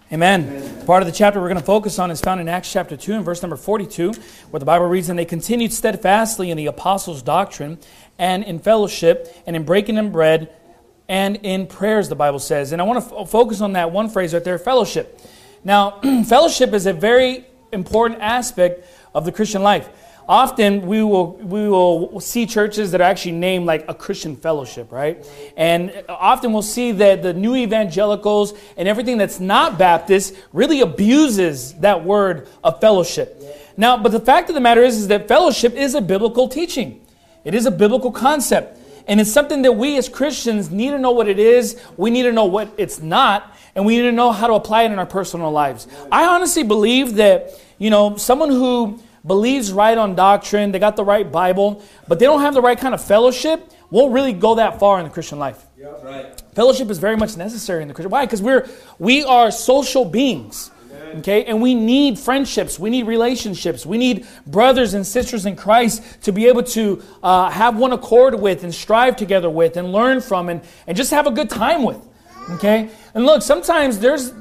Amen. Part of the chapter we're going to focus on is found in Acts chapter 2 and verse number 42, where the Bible reads, "And they continued steadfastly in the apostles' doctrine and in fellowship and in breaking of bread and in prayers," the Bible says. And I want to focus on that one phrase right there, fellowship. Now, fellowship is a very important aspect of the Christian life. Often we will see churches that are actually named like a Christian fellowship, right? And often we'll see that the new evangelicals and everything that's not Baptist really abuses that word of fellowship. Now, but the fact of the matter is that fellowship is a biblical teaching. It is a biblical concept. And it's something that we as Christians need to know what it is. We need to know what it's not. And we need to know how to apply it in our personal lives. I honestly believe that, someone who believes right on doctrine, they got the right Bible, but they don't have the right kind of fellowship, won't really go that far in the Christian life. Yep. Right. Fellowship is very much necessary in the Christian. Why? Because we are social beings. Amen. Okay, and we need friendships, we need relationships, we need brothers and sisters in Christ to be able to have one accord with and strive together with and learn from and just have a good time with. Okay, and look, sometimes there's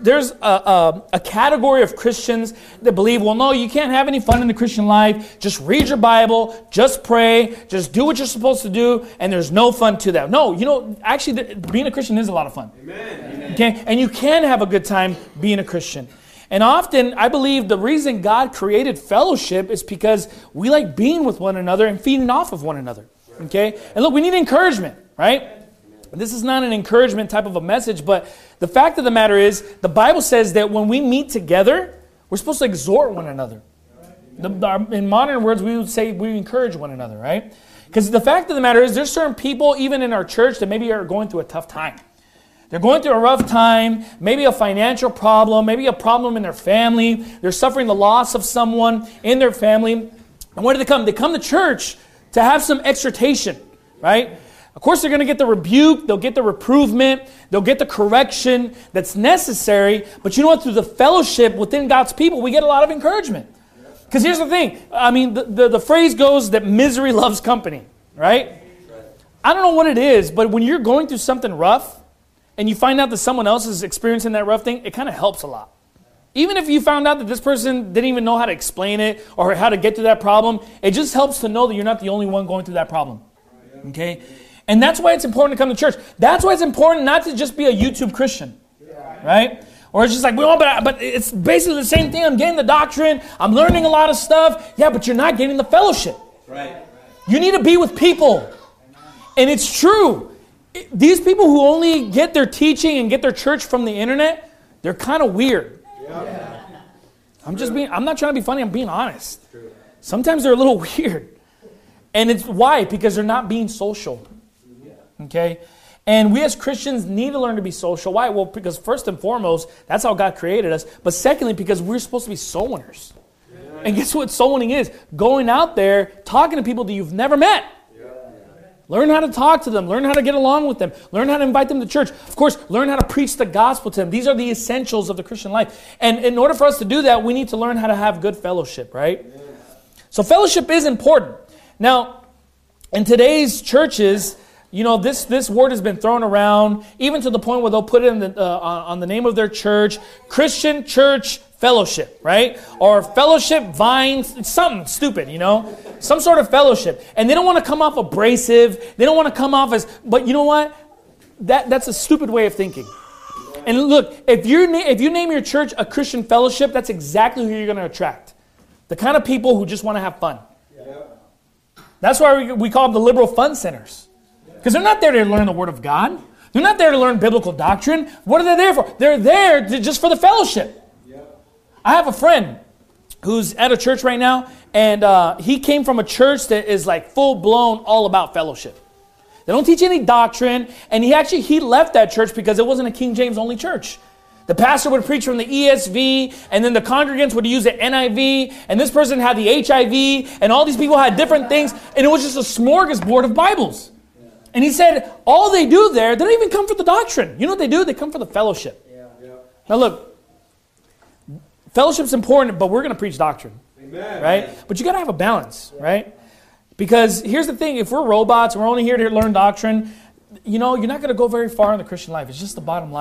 a category of Christians that believe, well, no, you can't have any fun in the Christian life. Just read your Bible, just pray, just do what you're supposed to do, and there's no fun to that. No, actually, being a Christian is a lot of fun. Amen. Okay, and you can have a good time being a Christian. And often, I believe the reason God created fellowship is because we like being with one another and feeding off of one another. Okay, and look, we need encouragement, right? This is not an encouragement type of a message, but the fact of the matter is, the Bible says that when we meet together, we're supposed to exhort one another. In modern words, we would say we encourage one another, right? Because the fact of the matter is, there's certain people, even in our church, that maybe are going through a tough time. They're going through a rough time, maybe a financial problem, maybe a problem in their family. They're suffering the loss of someone in their family. And where do they come? They come to church to have some exhortation, right? Of course, they're going to get the rebuke, they'll get the reprovement, they'll get the correction that's necessary. But you know what? Through the fellowship within God's people, we get a lot of encouragement. Because here's the thing. I mean, the phrase goes that misery loves company, right? I don't know what it is, but when you're going through something rough and you find out that someone else is experiencing that rough thing, it kind of helps a lot. Even if you found out that this person didn't even know how to explain it or how to get through that problem, it just helps to know that you're not the only one going through that problem. Okay? And that's why it's important to come to church. That's why it's important not to just be a YouTube Christian, right? Or it's just like, well, but it's basically the same thing. I'm getting the doctrine. I'm learning a lot of stuff. Yeah, but you're not getting the fellowship. Right. You need to be with people. And it's true. These people who only get their teaching and get their church from the internet, they're kind of weird. Yeah. I'm not trying to be funny. I'm being honest. Sometimes they're a little weird. And it's why? Because they're not being social. Okay? And we as Christians need to learn to be social. Why? Well, because first and foremost, that's how God created us. But secondly, because we're supposed to be soul winners. Yeah. And guess what soul winning is? Going out there, talking to people that you've never met. Yeah. Learn how to talk to them. Learn how to get along with them. Learn how to invite them to church. Of course, learn how to preach the gospel to them. These are the essentials of the Christian life. And in order for us to do that, we need to learn how to have good fellowship, right? Yeah. So fellowship is important. Now, in today's churches, this word has been thrown around, even to the point where they'll put it on the name of their church, Christian Church Fellowship, right? Or Fellowship Vines, it's something stupid, some sort of fellowship. And they don't want to come off abrasive. They don't want to come off as, but you know what? That's a stupid way of thinking. And look, if you name your church a Christian Fellowship, that's exactly who you're going to attract. The kind of people who just want to have fun. That's why we call them the liberal fun centers. Because they're not there to learn the Word of God. They're not there to learn biblical doctrine. What are they there for? They're there just for the fellowship. Yep. I have a friend who's at a church right now, and he came from a church that is like full-blown all about fellowship. They don't teach any doctrine, and he left that church because it wasn't a King James only church. The pastor would preach from the ESV, and then the congregants would use the NIV, and this person had the HIV, and all these people had different things, and it was just a smorgasbord of Bibles. And he said, all they do there, they don't even come for the doctrine. You know what they do? They come for the fellowship. Yeah. Now look, fellowship's important, but we're going to preach doctrine. Amen. Right? But you got to have a balance, right? Because here's the thing, if we're robots, we're only here to learn doctrine, you're not going to go very far in the Christian life. It's just the bottom line.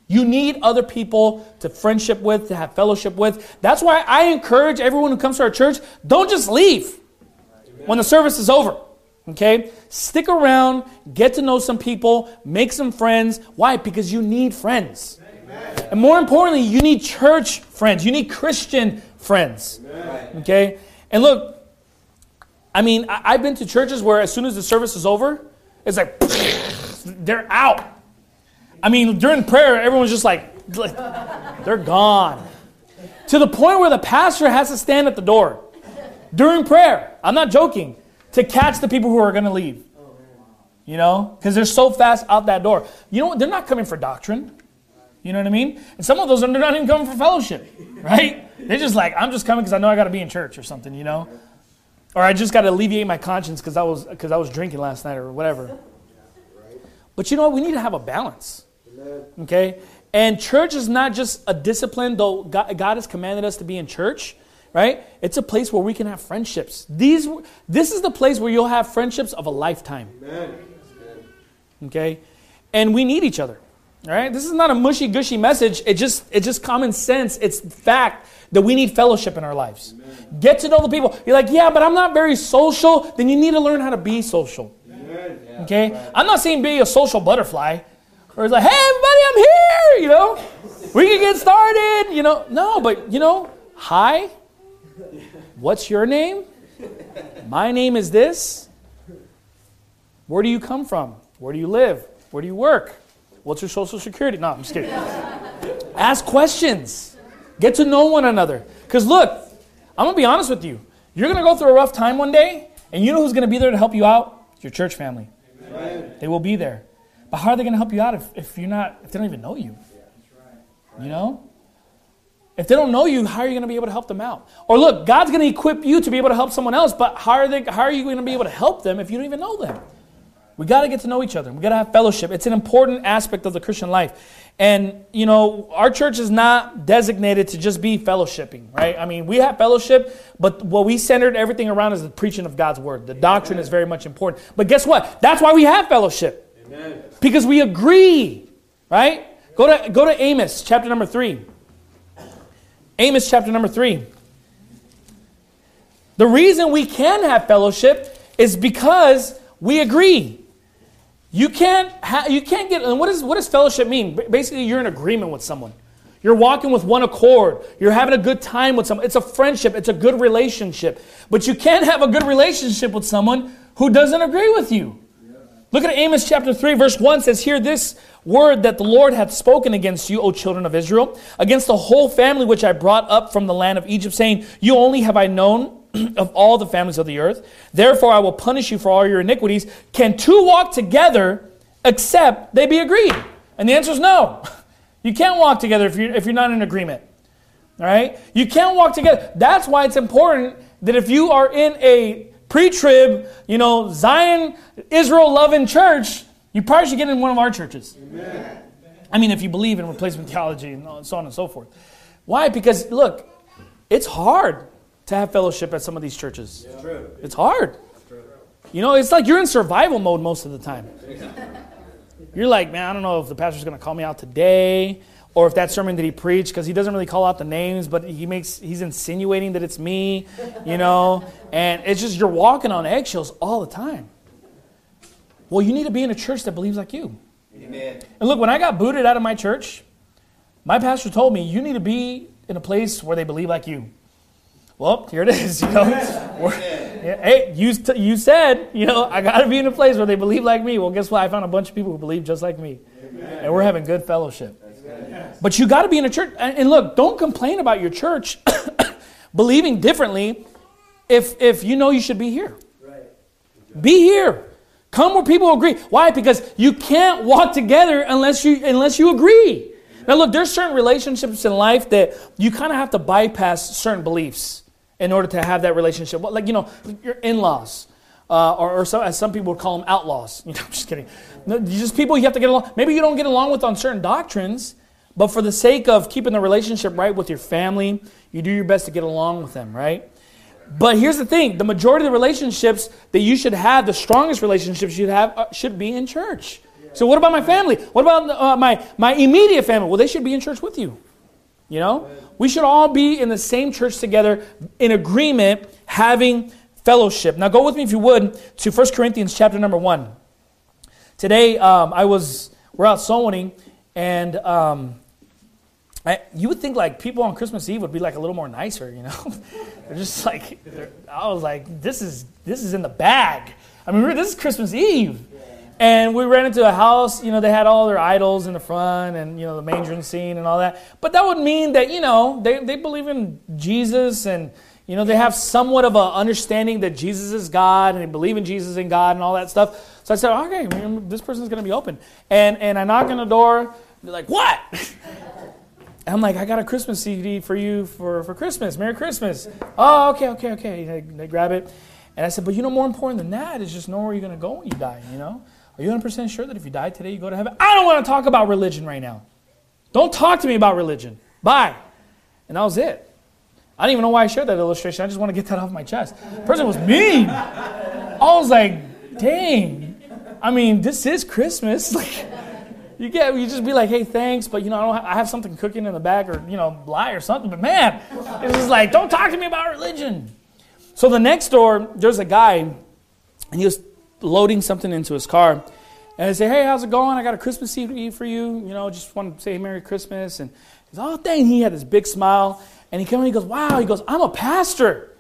You need other people to friendship with, to have fellowship with. That's why I encourage everyone who comes to our church, don't just leave when the service is over. Okay? Stick around, get to know some people, make some friends. Why? Because you need friends. Amen. And more importantly, you need church friends. You need Christian friends. Amen. Okay? And look, I mean, I've been to churches where as soon as the service is over, it's like, they're out. I mean, during prayer, everyone's just like they're gone. To the point where the pastor has to stand at the door during prayer. I'm not joking. To catch the people who are going to leave. You know? Because they're so fast out that door. You know what? They're not coming for doctrine. You know what I mean? And some of those are not even coming for fellowship. Right? They're just like, I'm just coming because I know I got to be in church or something, you know? Or I just got to alleviate my conscience because I was drinking last night or whatever. But you know what? We need to have a balance. Okay? And church is not just a discipline, though God has commanded us to be in church. Right? It's a place where we can have friendships. This is the place where you'll have friendships of a lifetime. Amen. Okay? And we need each other. All right? This is not a mushy-gushy message. It's just common sense. It's fact that we need fellowship in our lives. Amen. Get to know the people. You're like, yeah, but I'm not very social. Then you need to learn how to be social. Amen. Okay? Right. I'm not saying be a social butterfly. Or it's like, hey, everybody, I'm here. You know? We can get started. You know? No, but, you know, hi. What's your name? My name is this. Where do you come from? Where do you live? Where do you work? What's your social security? No, I'm just kidding. Ask questions. Get to know one another. Because look, I'm going to be honest with you. You're going to go through a rough time one day, and you know who's going to be there to help you out? Your church family. Amen. They will be there. But how are they going to help you out if they don't even know you? You know? If they don't know you, how are you going to be able to help them out? Or look, God's going to equip you to be able to help someone else, but how are you going to be able to help them if you don't even know them? We got to get to know each other. We got to have fellowship. It's an important aspect of the Christian life. And, you know, our church is not designated to just be fellowshipping, right? I mean, we have fellowship, but what we centered everything around is the preaching of God's word. The doctrine is very much important. But guess what? That's why we have fellowship. Amen. Because we agree, right? Go to Amos, chapter number 3. Amos chapter number 3. The reason we can have fellowship is because we agree. You can't get, and what does fellowship mean? Basically, you're in agreement with someone. You're walking with one accord. You're having a good time with someone. It's a friendship. It's a good relationship. But you can't have a good relationship with someone who doesn't agree with you. Look at Amos chapter 3, verse 1 says, hear this word that the Lord hath spoken against you, O children of Israel, against the whole family which I brought up from the land of Egypt, saying, you only have I known of all the families of the earth. Therefore I will punish you for all your iniquities. Can two walk together except they be agreed? And the answer is no. You can't walk together if you're not in agreement. All right? You can't walk together. That's why it's important that if you are in a pre-trib, you know, Zion, Israel-loving church, you probably should get in one of our churches. Amen. I mean, if you believe in replacement theology and so on and so forth. Why? Because, look, it's hard to have fellowship at some of these churches. Yeah. True. It's hard. True. You know, it's like you're in survival mode most of the time. You're like, man, I don't know if the pastor's going to call me out today, or if that sermon that he preached, because he doesn't really call out the names, but he's insinuating that it's me, you know, and it's just you're walking on eggshells all the time. Well, you need to be in a church that believes like you. Amen. And look, when I got booted out of my church, my pastor told me, you need to be in a place where they believe like you. Well, here it is, you know. Hey, you said, you know, I got to be in a place where they believe like me. Well, guess what? I found a bunch of people who believe just like me. Amen. And we're having good fellowship. But you got to be in a church. And look, don't complain about your church believing differently if you know you should be here. Right. Be here. Come where people agree. Why? Because you can't walk together unless you agree. Now look, there's certain relationships in life that you kind of have to bypass certain beliefs in order to have that relationship. Like, you know, your in-laws. Or some, as some people would call them, outlaws. You know, I'm just kidding. No, just people you have to get along. Maybe you don't get along with on certain doctrines, but for the sake of keeping the relationship right with your family, you do your best to get along with them, right? But here's the thing. The majority of the relationships that you should have, the strongest relationships you should have, should be in church. So what about my family? What about my immediate family? Well, they should be in church with you. You know? We should all be in the same church together, in agreement, having fellowship. Now go with me, if you would, to 1 Corinthians chapter number 1. Today, we're out soul winning, and you would think like people on Christmas Eve would be like a little more nicer, you know? They're just like, I was like, this is in the bag. I mean, this is Christmas Eve. And we ran into a house, you know, they had all their idols in the front and, you know, the manger scene and all that. But that would mean that, you know, they believe in Jesus and, you know, they have somewhat of an understanding that Jesus is God and they believe in Jesus and God and all that stuff. So I said, okay, this person's going to be open. And I knock on the door. They're like, what? And I'm like, I got a Christmas CD for you for Christmas. Merry Christmas. Oh, okay. They grab it. And I said, but you know, more important than that is just know where you're going to go when you die, you know? Are you 100% sure that if you die today, you go to heaven? I don't want to talk about religion right now. Don't talk to me about religion. Bye. And that was it. I didn't even know why I shared that illustration. I just want to get that off my chest. The person was mean. I was like, dang. I mean, this is Christmas. Like, you just be like, hey, thanks, but, you know, I have something cooking in the back or, you know, lie or something. But, man, it's just like, don't talk to me about religion. So the next door, there's a guy, and he was loading something into his car. And I say, hey, how's it going? I got a Christmas CD for you. You know, just want to say Merry Christmas. And he goes, oh, dang. He had this big smile. And he came in and he goes, wow. He goes, I'm a pastor.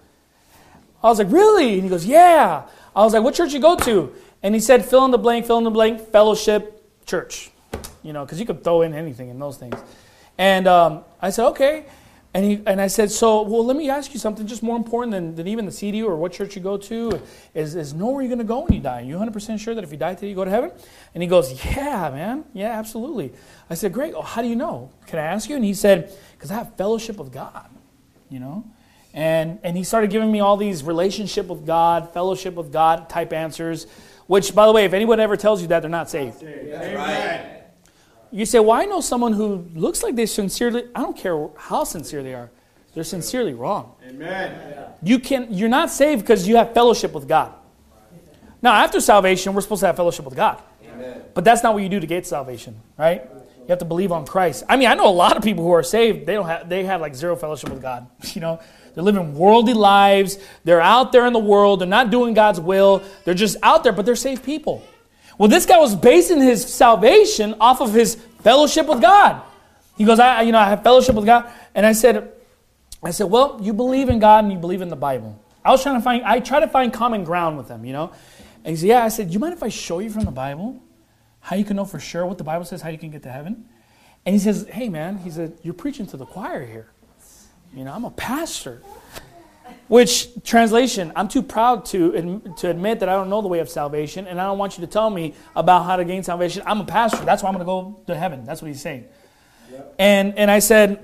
I was like, really? And he goes, yeah. I was like, what church you go to? And he said, fill in the blank, fellowship church. You know, because you could throw in anything in those things. And I said, okay. And I said, so, well, let me ask you something just more important than even the CD or what church you go to is know where you're going to go when you die. Are you 100% sure that if you die today, you go to heaven? And he goes, yeah, man. Yeah, absolutely. I said, great. Oh, how do you know? Can I ask you? And he said, because I have fellowship with God, you know? And he started giving me all these relationship with God, fellowship with God type answers, which, by the way, if anyone ever tells you that, they're not saved. That's right. You say, well, I know someone who looks like they sincerely, I don't care how sincere they are. They're sincerely wrong. Amen. You're not saved because you have fellowship with God. Now, after salvation, we're supposed to have fellowship with God. Amen. But that's not what you do to get salvation, right? You have to believe on Christ. I mean, I know a lot of people who are saved, they have like zero fellowship with God. You know, they're living worldly lives. They're out there in the world. They're not doing God's will. They're just out there, but they're saved people. Well, this guy was basing his salvation off of his fellowship with God. He goes, I have fellowship with God. And I said, well, you believe in God and you believe in the Bible. I try to find common ground with him, you know. And he said, yeah. I said, do you mind if I show you from the Bible how you can know for sure what the Bible says, how you can get to heaven? And he says, hey, man, he said, you're preaching to the choir here. You know, I'm a pastor. Which, translation, I'm too proud to admit that I don't know the way of salvation, and I don't want you to tell me about how to gain salvation. I'm a pastor. That's why I'm going to go to heaven. That's what he's saying. Yep. And I said,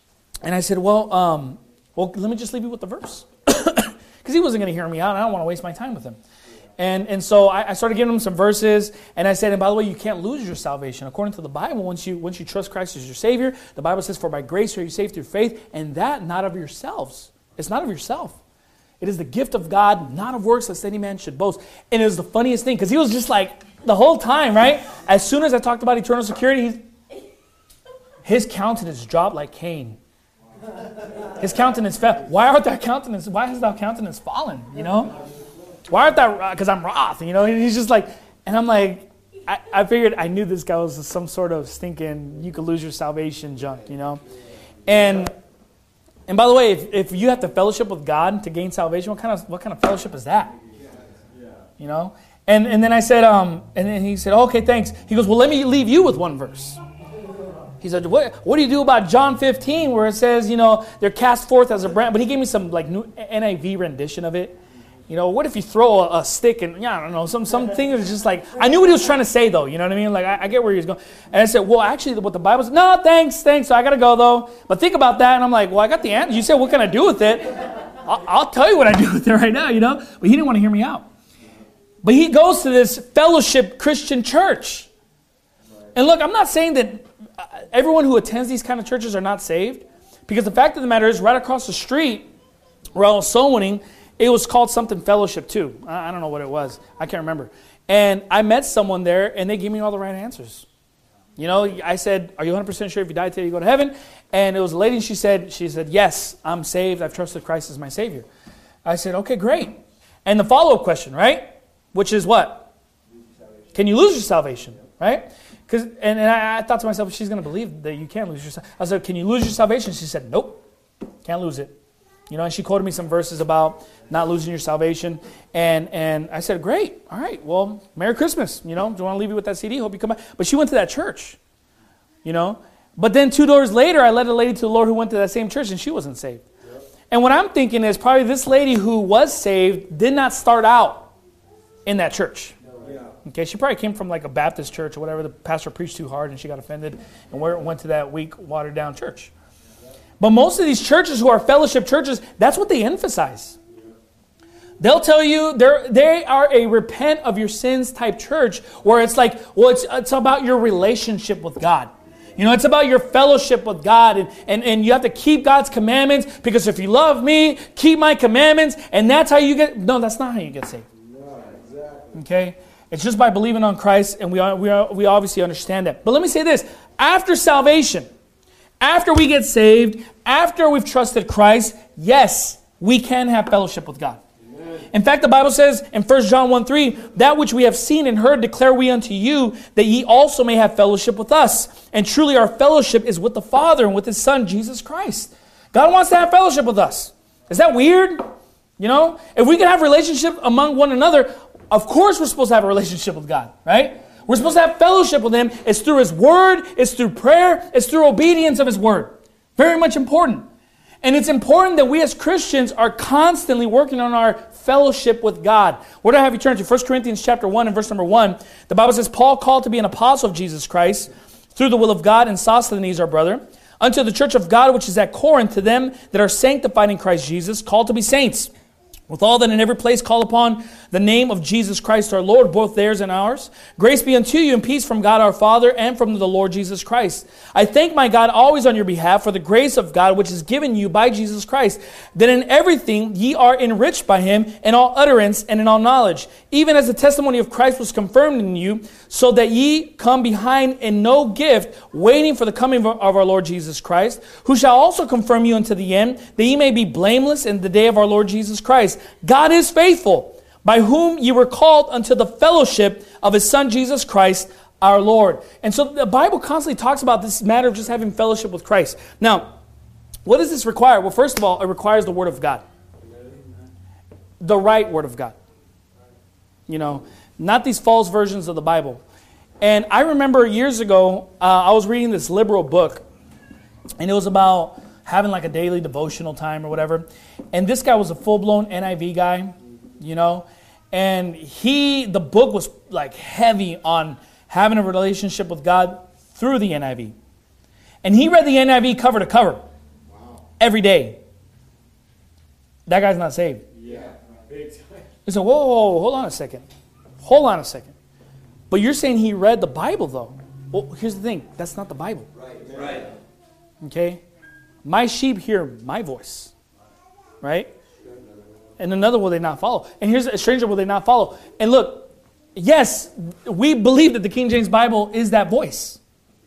well, let me just leave you with the verse. Because he wasn't going to hear me out, and I don't want to waste my time with him. And so I started giving him some verses, and I said, and by the way, you can't lose your salvation. According to the Bible, once you trust Christ as your Savior, the Bible says, for by grace are you saved through faith, and that not of yourselves. It's not of yourself. It is the gift of God, not of works, lest any man should boast. And it was the funniest thing, because he was just like, the whole time, right? As soon as I talked about eternal security, his countenance dropped like Cain. His countenance fell. Why has that countenance fallen, you know? Why aren't that, because I'm wroth, you know? And he's just like, and I'm like, I figured, I knew this guy was some sort of stinking, you could lose your salvation junk, you know? And by the way, if you have to fellowship with God to gain salvation, what kind of fellowship is that? You know? And then I said, and then he said, okay, thanks. He goes, well, let me leave you with one verse. He said, what do you do about John 15 where it says, you know, they're cast forth as a branch? But he gave me some like new NIV rendition of it. You know, what if you throw a stick and, I don't know, something that's just like, I knew what he was trying to say though, you know what I mean? Like, I get where he was going. And I said, well, actually, what the Bible says, no, thanks, so I got to go though. But think about that. And I'm like, well, I got the answer. You said, what can I do with it? I'll tell you what I do with it right now, you know? But he didn't want to hear me out. But he goes to this fellowship Christian church. And look, I'm not saying that everyone who attends these kind of churches are not saved. Because the fact of the matter is, right across the street, where I was soul winning, it was called something fellowship too. I don't know what it was. I can't remember. And I met someone there, and they gave me all the right answers. You know, I said, are you 100% sure if you die today you go to heaven? And it was a lady, and she said, yes, I'm saved. I've trusted Christ as my Savior. I said, okay, great. And the follow-up question, right? Which is what? Can you lose your salvation, right? And I thought to myself, she's going to believe that you can't lose your salvation. I said, can you lose your salvation? She said, nope, can't lose it. You know, and she quoted me some verses about not losing your salvation. And I said, great, all right, well, Merry Christmas. You know, do you want to leave you with that CD? Hope you come back. But she went to that church, you know. But then 2 doors later, I led a lady to the Lord who went to that same church, and she wasn't saved. Yep. And what I'm thinking is probably this lady who was saved did not start out in that church. Okay, she probably came from like a Baptist church or whatever. The pastor preached too hard and she got offended and went to that weak, watered-down church. But most of these churches who are fellowship churches, that's what they emphasize. They'll tell you they are a repent of your sins type church where it's like, well, it's about your relationship with God. You know, it's about your fellowship with God, and you have to keep God's commandments, because if you love me, keep my commandments, and that's how you get... No, that's not how you get saved. No, exactly. Okay? It's just by believing on Christ, and we obviously understand that. But let me say this. After salvation, after we get saved, after we've trusted Christ, yes, we can have fellowship with God. Amen. In fact, the Bible says in 1 John 1:3, that which we have seen and heard declare we unto you, that ye also may have fellowship with us. And truly our fellowship is with the Father and with His Son, Jesus Christ. God wants to have fellowship with us. Is that weird? You know, if we can have relationship among one another, of course we're supposed to have a relationship with God, right? We're supposed to have fellowship with Him. It's through His Word. It's through prayer. It's through obedience of His Word. Very much important. And it's important that we as Christians are constantly working on our fellowship with God. Where do I have you turn to? 1 Corinthians chapter 1 and verse number 1. The Bible says, Paul called to be an apostle of Jesus Christ through the will of God, and Sosthenes our brother, unto the church of God which is at Corinth, to them that are sanctified in Christ Jesus, called to be saints, with all that in every place call upon the name of Jesus Christ our Lord, both theirs and ours. Grace be unto you and peace from God our Father and from the Lord Jesus Christ. I thank my God always on your behalf for the grace of God which is given you by Jesus Christ, that in everything ye are enriched by Him in all utterance and in all knowledge, even as the testimony of Christ was confirmed in you, so that ye come behind in no gift, waiting for the coming of our Lord Jesus Christ, who shall also confirm you unto the end, that ye may be blameless in the day of our Lord Jesus Christ. God is faithful, by whom ye were called unto the fellowship of His Son Jesus Christ our Lord. And so the Bible constantly talks about this matter of just having fellowship with Christ. Now, what does this require? Well, first of all, it requires the Word of God. The right Word of God. You know, not these false versions of the Bible. And I remember years ago, I was reading this liberal book, and it was about having like a daily devotional time or whatever. And this guy was a full-blown NIV guy, you know. And the book was like heavy on having a relationship with God through the NIV. And he read the NIV cover to cover every day. That guy's not saved. Yeah, big time. He said, whoa, hold on a second. Hold on a second. But you're saying he read the Bible, though. Well, here's the thing. That's not the Bible. Right. Okay? My sheep hear my voice. Right? And another will they not follow. And here's a stranger will they not follow. And look, yes, we believe that the King James Bible is that voice.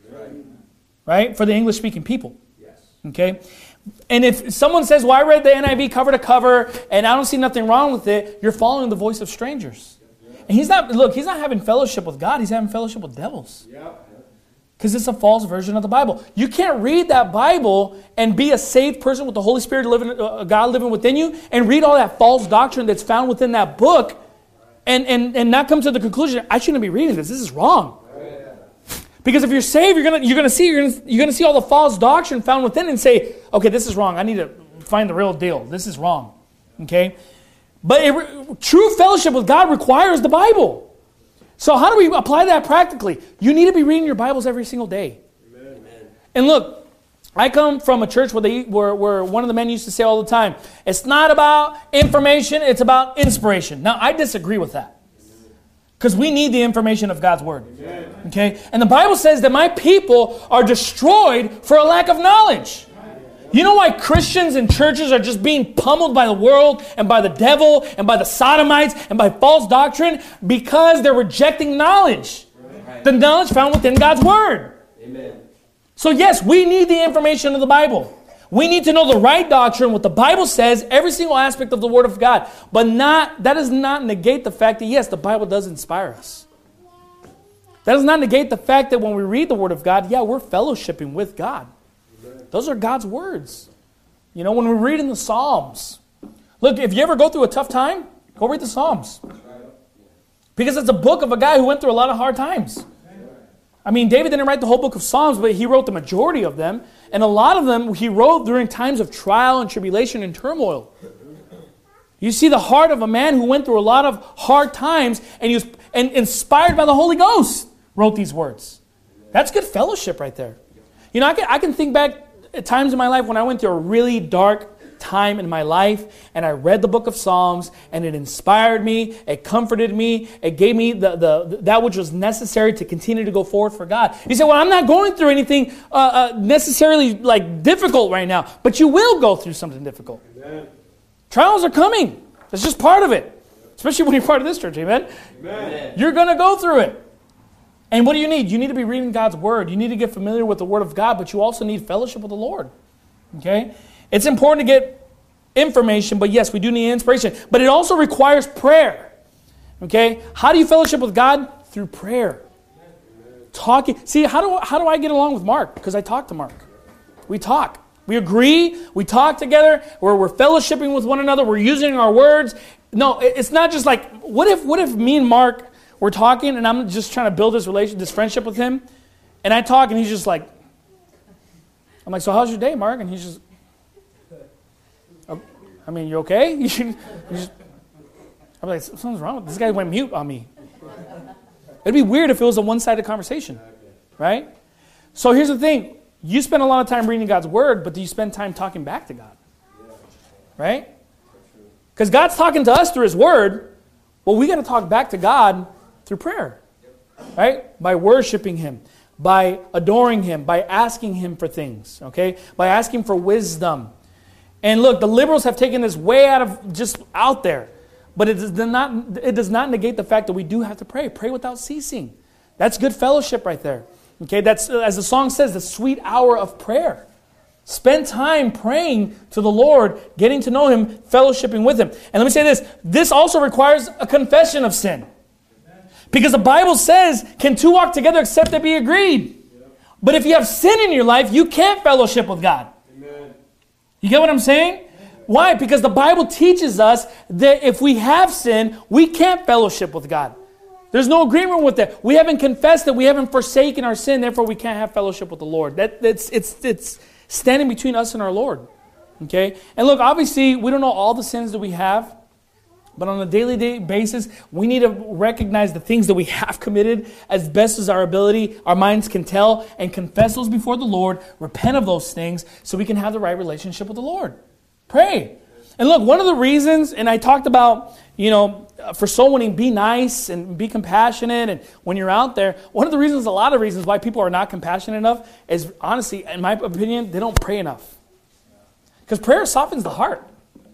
Right? For the English-speaking people. Yes. Okay? And if someone says, well, I read the NIV cover to cover, and I don't see nothing wrong with it, you're following the voice of strangers. And he's not having fellowship with God, he's having fellowship with devils. Because it's a false version of the Bible. You can't read that Bible and be a saved person with the Holy Spirit God living within you and read all that false doctrine that's found within that book and not come to the conclusion, I shouldn't be reading this. This is wrong. Because if you're saved, you're gonna see all the false doctrine found within and say, okay, this is wrong. I need to find the real deal. This is wrong. Okay? But true fellowship with God requires the Bible. So how do we apply that practically? You need to be reading your Bibles every single day. Amen. And look, I come from a church where one of the men used to say all the time, it's not about information, it's about inspiration. Now, I disagree with that. Because we need the information of God's Word. Amen. Okay? And the Bible says that my people are destroyed for a lack of knowledge. You know why Christians and churches are just being pummeled by the world and by the devil and by the sodomites and by false doctrine? Because they're rejecting knowledge. Right. The knowledge found within God's Word. Amen. So yes, we need the information of the Bible. We need to know the right doctrine, what the Bible says, every single aspect of the Word of God. But that does not negate the fact that, yes, the Bible does inspire us. That does not negate the fact that when we read the Word of God, yeah, we're fellowshipping with God. Those are God's words. You know, when we read in the Psalms. Look, if you ever go through a tough time, go read the Psalms. Because it's a book of a guy who went through a lot of hard times. I mean, David didn't write the whole book of Psalms, but he wrote the majority of them. And a lot of them he wrote during times of trial and tribulation and turmoil. You see the heart of a man who went through a lot of hard times and he was inspired by the Holy Ghost wrote these words. That's good fellowship right there. You know, I can think back at times in my life when I went through a really dark time in my life and I read the book of Psalms and it inspired me, it comforted me, it gave me that which was necessary to continue to go forward for God. You say, well, I'm not going through anything necessarily like difficult right now, but you will go through something difficult. Amen. Trials are coming. That's just part of it, especially when you're part of this church. Amen? Amen. You're going to go through it. And what do you need? You need to be reading God's Word. You need to get familiar with the Word of God, but you also need fellowship with the Lord. Okay? It's important to get information, but yes, we do need inspiration. But it also requires prayer. Okay? How do you fellowship with God? Through prayer. Talking. See, how do I get along with Mark? Because I talk to Mark. We talk. We agree. We talk together. We're fellowshipping with one another. We're using our words. No, it's not just like, what if me and Mark, we're talking and I'm just trying to build this friendship with him, and I talk and he's just like, I'm like, so how's your day, Mark? And he's just, I mean, you okay? I'm like, something's wrong with this guy. Went mute on me. It'd be weird if it was a one-sided conversation, right? So here's the thing. You spend a lot of time reading God's Word, but do you spend time talking back to God? Right? Because God's talking to us through His Word. Well, we got to talk back to God through prayer. Right? By worshiping Him. By adoring Him. By asking Him for things. Okay? By asking for wisdom. And look, the liberals have taken this way out there. But it does not negate the fact that we do have to pray. Pray without ceasing. That's good fellowship right there. Okay, that's, as the song says, the sweet hour of prayer. Spend time praying to the Lord, getting to know Him, fellowshipping with Him. And let me say this. This also requires a confession of sin. Because the Bible says, can two walk together except they be agreed? But if you have sin in your life, you can't fellowship with God. Amen. You get what I'm saying? Why? Because the Bible teaches us that if we have sin, we can't fellowship with God. There's no agreement with that. We haven't confessed that we haven't forsaken our sin, therefore we can't have fellowship with the Lord. It's standing between us and our Lord. Okay? And look, obviously, we don't know all the sins that we have, but on a daily basis, we need to recognize the things that we have committed as best as our ability, our minds can tell, and confess those before the Lord, repent of those things, so we can have the right relationship with the Lord. Pray. And look, one of the reasons, and I talked about, for soul winning, be nice and be compassionate. And when you're out there, a lot of reasons why people are not compassionate enough is, honestly, in my opinion, they don't pray enough. Because prayer softens the heart.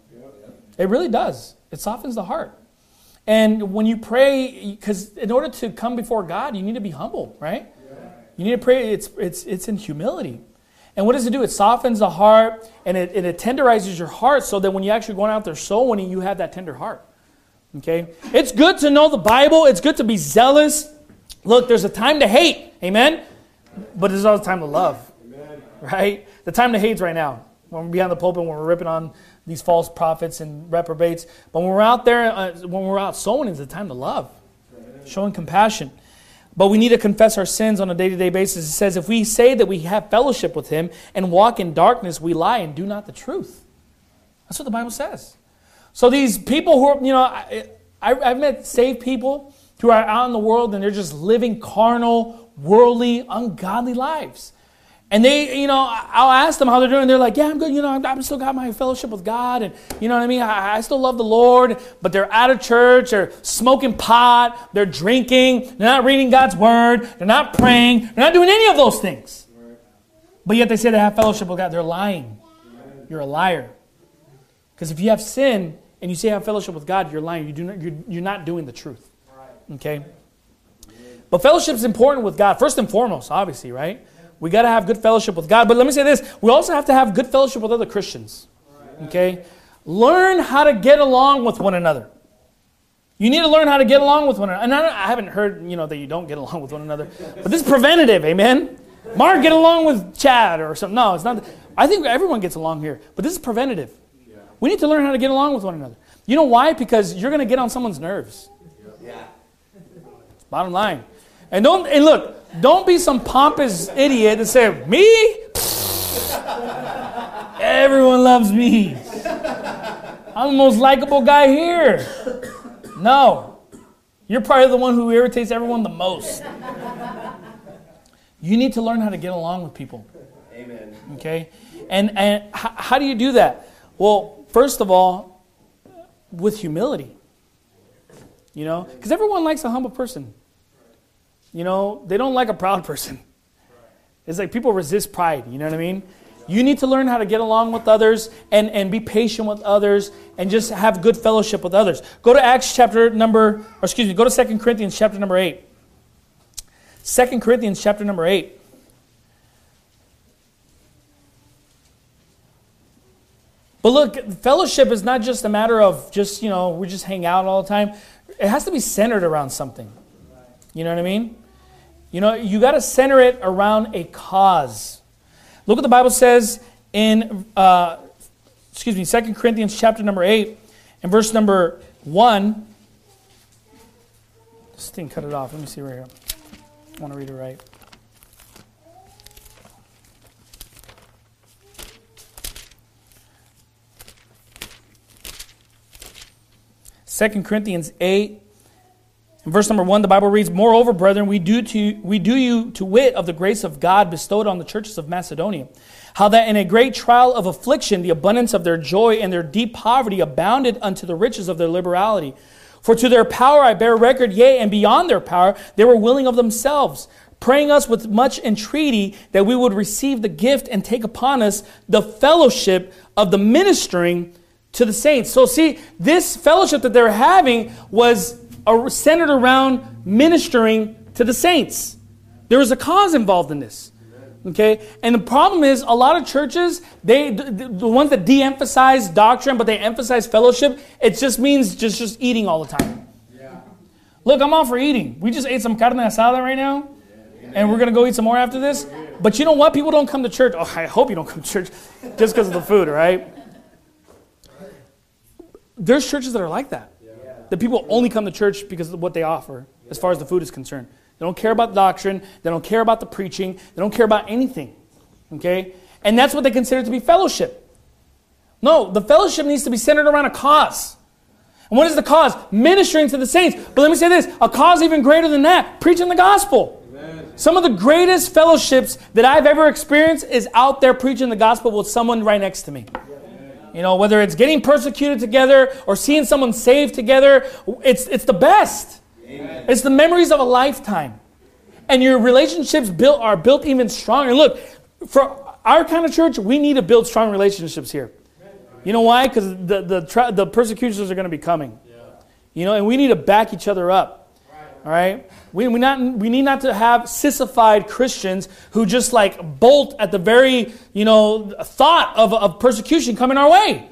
It really does. It softens the heart. And when you pray, because in order to come before God, you need to be humble, right? You need to pray. It's in humility. And what does it do? It softens the heart and it tenderizes your heart so that when you actually go out there soul winning, you have that tender heart. Okay? It's good to know the Bible. It's good to be zealous. Look, there's a time to hate. Amen? But there's also a time to love. Amen. Right? The time to hate is right now. When we're behind the pulpit, when we're ripping on these false prophets and reprobates. But when we're out there, when we're out soul winning, it's the time to love. Showing compassion. But we need to confess our sins on a day-to-day basis. It says, if we say that we have fellowship with Him and walk in darkness, we lie and do not the truth. That's what the Bible says. So these people who are, I've met saved people who are out in the world and they're just living carnal, worldly, ungodly lives. And they, I'll ask them how they're doing. They're like, yeah, I'm good. I've still got my fellowship with God. And you know what I mean? I still love the Lord. But they're out of church. They're smoking pot. They're drinking. They're not reading God's Word. They're not praying. They're not doing any of those things. But yet they say they have fellowship with God. They're lying. You're a liar. Because if you have sin and you say you have fellowship with God, you're lying. You're not doing the truth. Okay? But fellowship is important with God. First and foremost, obviously, right? We got to have good fellowship with God. But let me say this. We also have to have good fellowship with other Christians. Okay? Learn how to get along with one another. You need to learn how to get along with one another. And I haven't heard, that you don't get along with one another. But this is preventative, amen? Mark, get along with Chad or something. No, it's not. I think everyone gets along here. But this is preventative. We need to learn how to get along with one another. You know why? Because you're going to get on someone's nerves. It's bottom line. And look, don't be some pompous idiot and say, me? Everyone loves me. I'm the most likable guy here. No. You're probably the one who irritates everyone the most. You need to learn how to get along with people. Amen. Okay? And how do you do that? Well, first of all, with humility. Because everyone likes a humble person. They don't like a proud person. It's like people resist pride, you know what I mean? You need to learn how to get along with others and be patient with others and just have good fellowship with others. Go to go to 2 Corinthians chapter number 8. 2 Corinthians chapter number 8. But look, fellowship is not just a matter of just, we just hang out all the time. It has to be centered around something. You know what I mean? You got to center it around a cause. Look what the Bible says in 2 Corinthians chapter number 8 and verse number 1. This thing cut it off. Let me see right here. I want to read it right. Second Corinthians 8, in verse number 1, the Bible reads, "Moreover, brethren, we do you to wit of the grace of God bestowed on the churches of Macedonia, how that in a great trial of affliction, the abundance of their joy and their deep poverty abounded unto the riches of their liberality. For to their power I bear record, yea, and beyond their power, they were willing of themselves, praying us with much entreaty that we would receive the gift and take upon us the fellowship of the ministering to the saints." So see, this fellowship that they're having was centered around ministering to the saints. There was a cause involved in this. Okay? And the problem is, a lot of churches, the ones that de-emphasize doctrine, but they emphasize fellowship, it just means just eating all the time. Yeah. Look, I'm all for eating. We just ate some carne asada right now, and we're going to go eat some more after this. But you know what? People don't come to church. Oh, I hope you don't come to church just because of the food, right? There's churches that are like that. The people only come to church because of what they offer as far as the food is concerned. They don't care about doctrine. They don't care about the preaching. They don't care about anything. Okay? And that's what they consider to be fellowship. No, the fellowship needs to be centered around a cause. And what is the cause? Ministering to the saints. But let me say this, a cause even greater than that, preaching the gospel. Amen. Some of the greatest fellowships that I've ever experienced is out there preaching the gospel with someone right next to me. Whether it's getting persecuted together or seeing someone saved together, it's the best. Amen. It's the memories of a lifetime. And your relationships are built even stronger. Look, for our kind of church, we need to build strong relationships here. You know why? Because the persecutions are going to be coming. And we need to back each other up. All right? We need not to have sissified Christians who just bolt at the very, thought of persecution coming our way.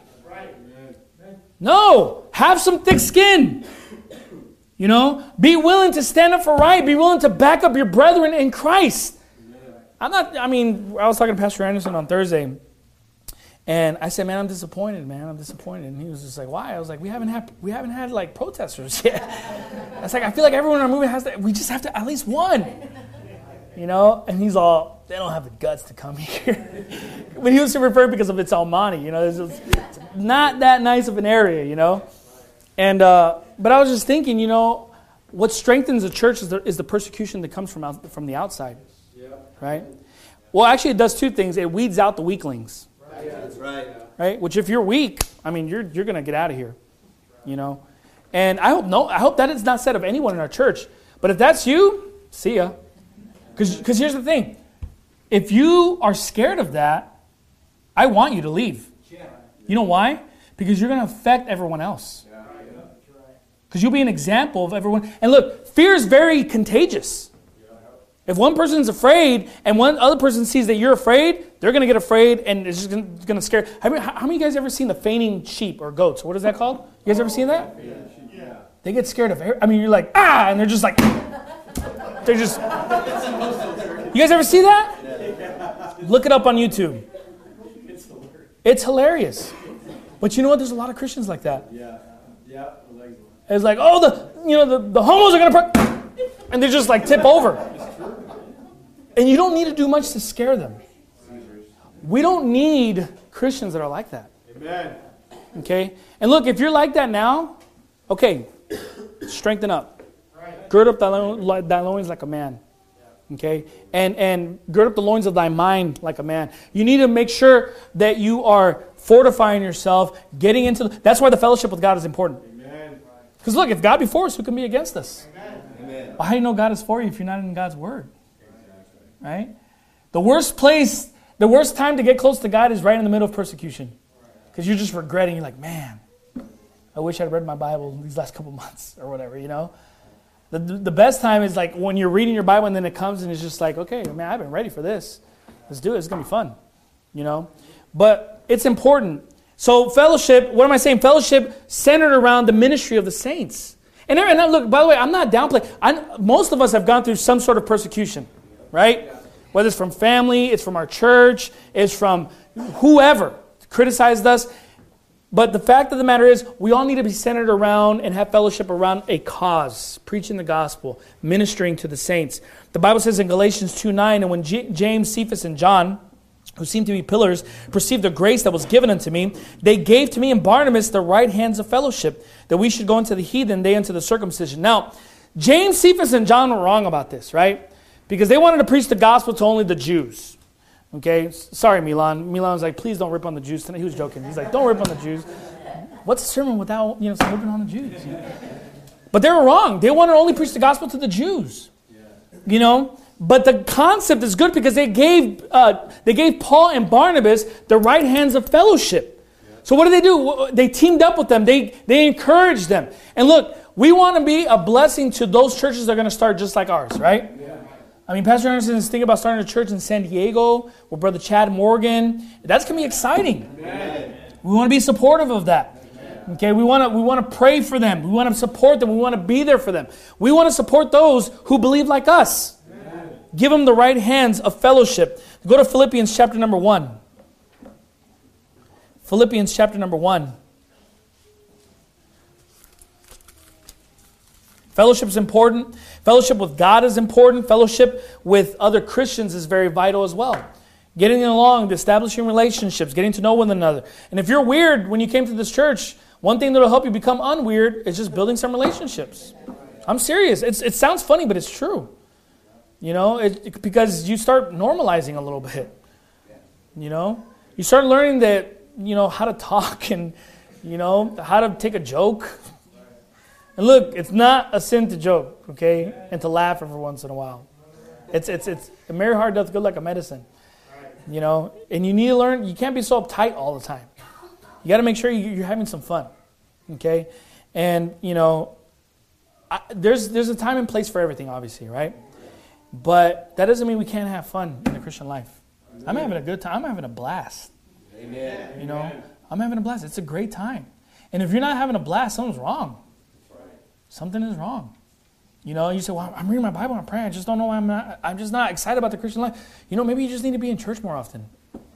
No. Have some thick skin. Be willing to stand up for right. Be willing to back up your brethren in Christ. I was talking to Pastor Anderson on Thursday, and I said, man, I'm disappointed. And he was just like, why? I was like, we haven't had protesters yet. I was like, I feel like everyone in our movement has to, we just have to at least one. And he's all, they don't have the guts to come here. But he was referring because of it's Almani, it's not that nice of an area, And, but I was just thinking, what strengthens a church is the persecution that comes from the outside. Yeah. Right? Well, actually it does two things. It weeds out the weaklings. Yeah, that's right. Right? Which if you're weak, you're going to get out of here. And I hope that is not said of anyone in our church. But if that's you, see ya. Because here's the thing. If you are scared of that, I want you to leave. You know why? Because you're going to affect everyone else. Because you'll be an example of everyone. And look, fear is very contagious. If one person's afraid and one other person sees that you're afraid, they're going to get afraid and it's just going to scare. How many of you guys ever seen the fainting sheep or goats? What is that called? You guys ever seen that? Yeah. They get scared of air. I mean, you're like, ah, and they're just like, they're just. You guys ever see that? Look it up on YouTube. It's hilarious. But you know what? There's a lot of Christians like that. Yeah. It's like, oh, the homos are going to and they just like tip over. And you don't need to do much to scare them. We don't need Christians that are like that. Amen. Okay? And look, if you're like that now, okay, strengthen up. Gird up thy loins like a man. Okay? And gird up the loins of thy mind like a man. You need to make sure that you are fortifying yourself, getting into... That's why the fellowship with God is important. Because look, if God be for us, who can be against us? Amen. Well, how do you know God is for you if you're not in God's Word? Right? The worst time to get close to God is right in the middle of persecution. Because you're just regretting. You're like, man, I wish I'd read my Bible these last couple months or whatever, you know? The best time is like when you're reading your Bible and then it comes and it's just like, okay, man, I've been ready for this. Let's do it. It's going to be fun, you know? But it's important. So fellowship, what am I saying? Fellowship centered around the ministry of the saints. And look, by the way, I'm not downplaying. Most of us have gone through some sort of persecution, right? Whether it's from family, it's from our church, it's from whoever criticized us. But the fact of the matter is, we all need to be centered around and have fellowship around a cause, preaching the gospel, ministering to the saints. The Bible says in Galatians 2:9, and when James, Cephas, and John, who seemed to be pillars, perceived the grace that was given unto me, they gave to me and Barnabas the right hands of fellowship, that we should go into the heathen, they into the circumcision. Now, James, Cephas, and John were wrong about this, right? Because they wanted to preach the gospel to only the Jews. Okay? Sorry, Milan. Milan was like, please don't rip on the Jews tonight. He was joking. He's like, don't rip on the Jews. What's a sermon without, some ripping on the Jews? But they were wrong. They wanted to only preach the gospel to the Jews. But the concept is good because they gave Paul and Barnabas the right hands of fellowship. So what do? They teamed up with them. They encouraged them. And look, we want to be a blessing to those churches that are going to start just like ours, right? Yeah. I mean, Pastor Anderson is thinking about starting a church in San Diego with Brother Chad Morgan. That's going to be exciting. Amen. We want to be supportive of that. Amen. Okay, we want to pray for them. We want to support them. We want to be there for them. We want to support those who believe like us. Amen. Give them the right hands of fellowship. Go to Philippians chapter number 1. Philippians chapter number 1. Fellowship is important. Fellowship with God is important. Fellowship with other Christians is very vital as well. Getting along, establishing relationships, getting to know one another. And if you're weird when you came to this church, one thing that will help you become unweird is just building some relationships. I'm serious. It sounds funny, but it's true. Because you start normalizing a little bit. You start learning that, how to talk and, how to take a joke. And look, it's not a sin to joke, okay, and to laugh every once in a while. It's a merry heart doth good like a medicine, And you need to learn. You can't be so uptight all the time. You got to make sure you're having some fun, okay. And there's a time and place for everything, obviously, right? But that doesn't mean we can't have fun in the Christian life. I'm having a good time. I'm having a blast. Amen. I'm having a blast. It's a great time. And if you're not having a blast, something's wrong. Something is wrong. You say, well, I'm reading my Bible and I'm praying. I just don't know why I'm just not excited about the Christian life. Maybe you just need to be in church more often.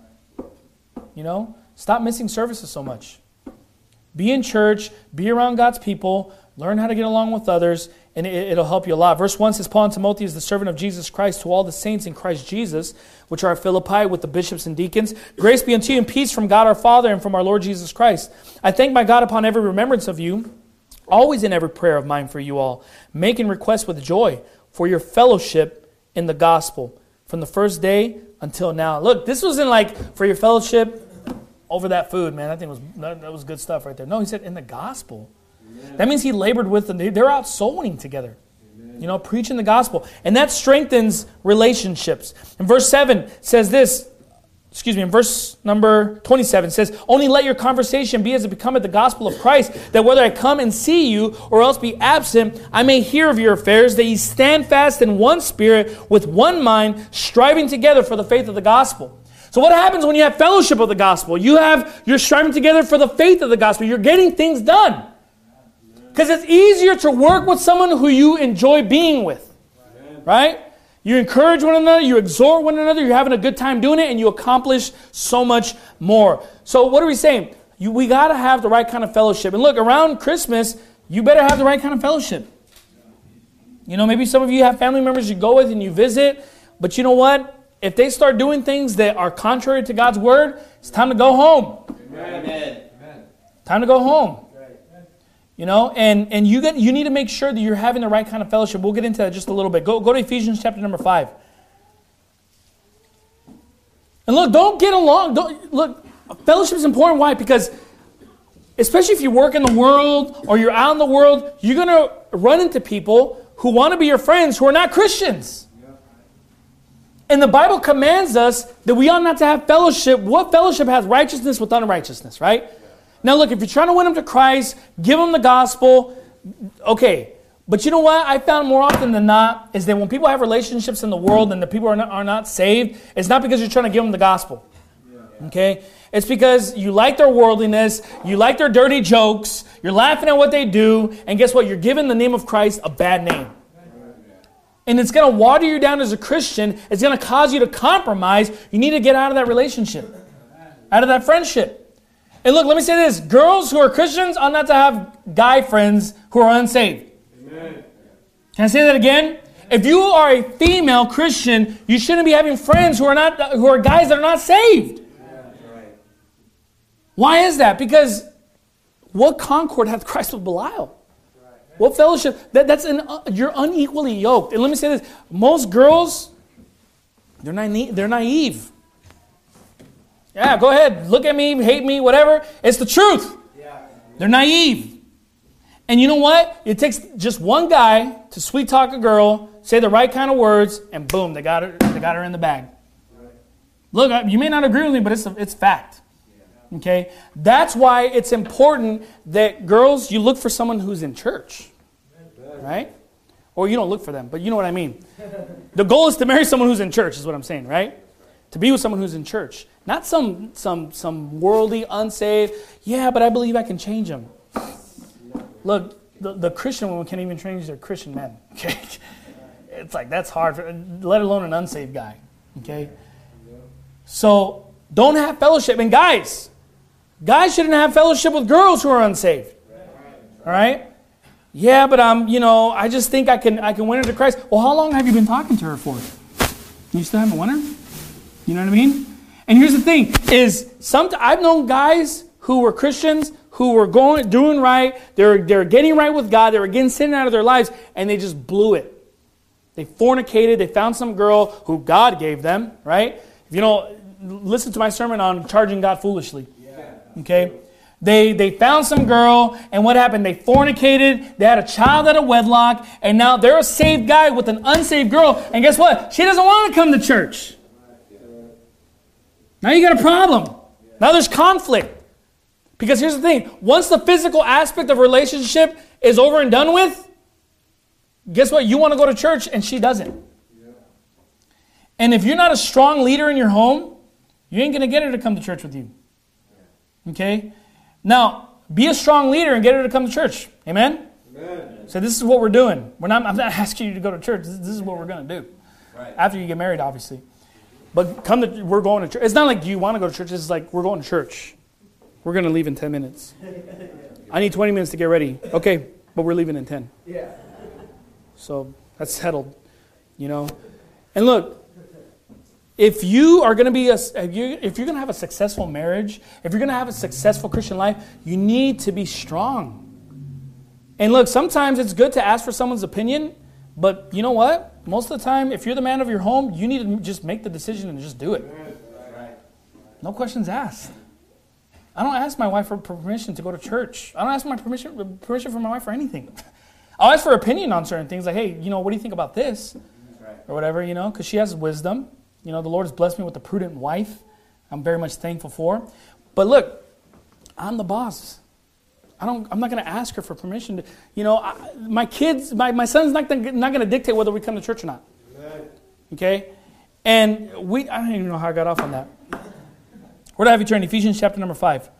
Stop missing services so much. Be in church, be around God's people, learn how to get along with others, and it'll help you a lot. Verse 1 says, Paul and Timothy is the servant of Jesus Christ to all the saints in Christ Jesus, which are at Philippi with the bishops and deacons. Grace be unto you and peace from God our Father and from our Lord Jesus Christ. I thank my God upon every remembrance of you, always in every prayer of mine for you all, making requests with joy for your fellowship in the gospel from the first day until now. Look, this wasn't like for your fellowship over that food, man. I think that was good stuff right there. No, he said in the gospel. Amen. That means he labored with them. They're out soul winning together. Amen. Preaching the gospel. And that strengthens relationships. And verse 7 says this, in verse number 27, it says, only let your conversation be as it becometh the gospel of Christ, that whether I come and see you or else be absent, I may hear of your affairs, that ye stand fast in one spirit, with one mind, striving together for the faith of the gospel. So what happens when you have fellowship of the gospel? You're striving together for the faith of the gospel. You're getting things done. Because it's easier to work with someone who you enjoy being with. Right? You encourage one another, you exhort one another, you're having a good time doing it, and you accomplish so much more. So what are we saying? We got to have the right kind of fellowship. And look, around Christmas, you better have the right kind of fellowship. You know, maybe some of you have family members you go with and you visit, but you know what? If they start doing things that are contrary to God's word, it's time to go home. Amen. Time to go home. You know, and you need to make sure that you're having the right kind of fellowship. We'll get into that just a little bit. Go to Ephesians chapter number 5. And look, don't get along. Look, fellowship is important. Why? Because especially if you work in the world or you're out in the world, you're going to run into people who want to be your friends who are not Christians. And the Bible commands us that we ought not to have fellowship. What fellowship has righteousness with unrighteousness, right? Now look, if you're trying to win them to Christ, give them the gospel, okay. But you know what I found more often than not is that when people have relationships in the world and the people are not saved, it's not because you're trying to give them the gospel. Okay? It's because you like their worldliness, you like their dirty jokes, you're laughing at what they do, and guess what? You're giving the name of Christ a bad name. And it's going to water you down as a Christian. It's going to cause you to compromise. You need to get out of that relationship, out of that friendship. And look, let me say this. Girls who are Christians ought not to have guy friends who are unsaved. Amen. Can I say that again? If you are a female Christian, you shouldn't be having friends who are guys that are not saved. Yeah, right. Why is that? Because what concord hath Christ with Belial? Right. What fellowship? You're unequally yoked. And let me say this. Most girls, they're naive. Yeah, go ahead. Look at me, hate me, whatever. It's the truth. Yeah. They're naive. And you know what? It takes just one guy to sweet talk a girl, say the right kind of words, and boom, they got her in the bag. Right. Look, you may not agree with me, but it's fact. Yeah. Okay? That's why it's important that girls, you look for someone who's in church. Right? Or you don't look for them, but you know what I mean. The goal is to marry someone who's in church, is what I'm saying, right? To be with someone who's in church. Not some worldly, unsaved, yeah, but I believe I can change them. Look, the Christian woman can't even change their Christian men. Okay? It's like, that's hard, let alone an unsaved guy. Okay? So, don't have fellowship. And guys shouldn't have fellowship with girls who are unsaved. All right? Yeah, but I just think I can win her to Christ. Well, how long have you been talking to her for? You still haven't won her? You know what I mean? And here's the thing, I've known guys who were Christians, who were doing right, they're getting right with God, they were getting sin out of their lives, and they just blew it. They fornicated, they found some girl who God gave them, right? Listen to my sermon on charging God foolishly. Okay? They found some girl, and what happened? They fornicated, they had a child out of wedlock, and now they're a saved guy with an unsaved girl, and guess what? She doesn't want to come to church. Now you got a problem. Now there's conflict. Because here's the thing. Once the physical aspect of a relationship is over and done with, guess what? You want to go to church and she doesn't. Yeah. And if you're not a strong leader in your home, you ain't going to get her to come to church with you. Okay? Now, be a strong leader and get her to come to church. Amen? Amen. So this is what we're doing. I'm not asking you to go to church. This is what we're going to do. Right. After you get married, obviously. But we're going to church. It's not like, do you want to go to church? It's like, we're going to church. We're going to leave in 10 minutes. I need 20 minutes to get ready. Okay, but we're leaving in 10. Yeah. So that's settled, And look, if you are going to if you're going to have a successful marriage, if you're going to have a successful Christian life, you need to be strong. And look, sometimes it's good to ask for someone's opinion, but you know what? Most of the time, if you're the man of your home, you need to just make the decision and just do it. No questions asked. I don't ask my wife for permission to go to church. I don't ask my permission from my wife for anything. I'll ask for opinion on certain things, like, hey, what do you think about this? Or whatever, because she has wisdom. The Lord has blessed me with a prudent wife. I'm very much thankful for. But look, I'm the boss. I'm not going to ask her for permission to, my kids, my son's not going to dictate whether we come to church or not. Amen. Okay? And I don't even know how I got off on that. Where do I have you turn? Ephesians chapter number 5.